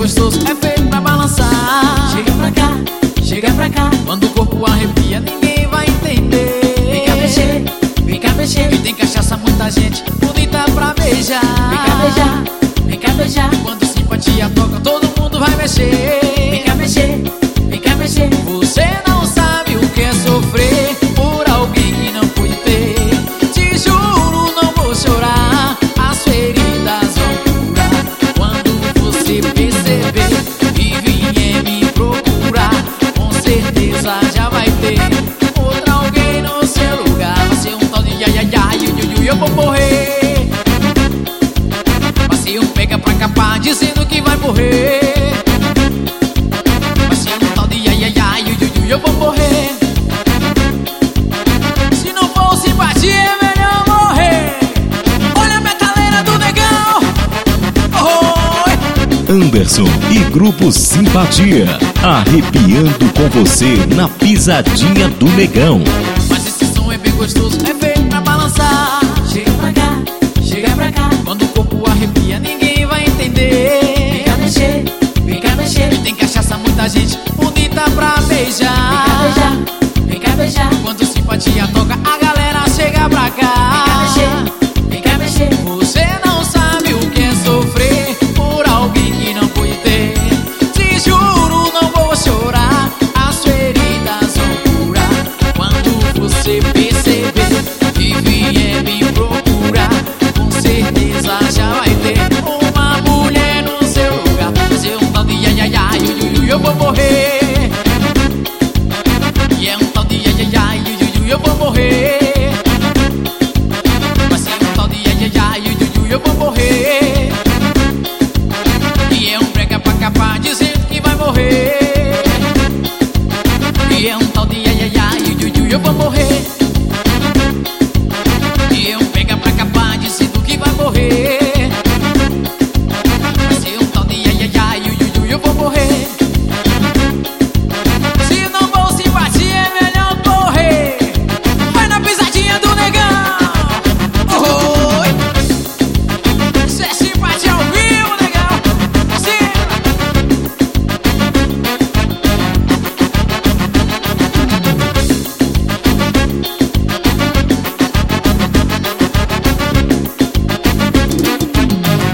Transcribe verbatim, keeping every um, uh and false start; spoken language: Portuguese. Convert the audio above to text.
gostoso, é feito pra balançar. Chega pra cá, chega pra cá. Quando o corpo arrepia, ninguém vai entender. Vem cá mexer, vem cá mexer. E tem cachaça, muita gente bonita pra beijar. Vem cá beijar, vem cá beijar. Quando simpatia toca, todo mundo vai mexer. Vem cá mexer, vem cá mexer. Você não sabe o que é sofrer por alguém que não pôde ter. Te juro, não vou chorar, as feridas vão curar. Quando você perceber e vier me procurar, com certeza já vai ter outra alguém no seu lugar. Vai ser um tal de ia, ia, ia, e eu vou morrer. Vai ser um pega pra capar dizendo que vai morrer. Vai ser um tal de ia, ia, ia, e eu vou morrer. Se não for simpatia, é melhor morrer. Olha a metaleira do negão. Oi. Anderson e Grupo Simpatia, arrepiando com você na pisadinha do negão. Mas esse som é bem gostoso, é feito pra balançar. Chega pra cá, chega pra cá. Quando o corpo arrepia, ninguém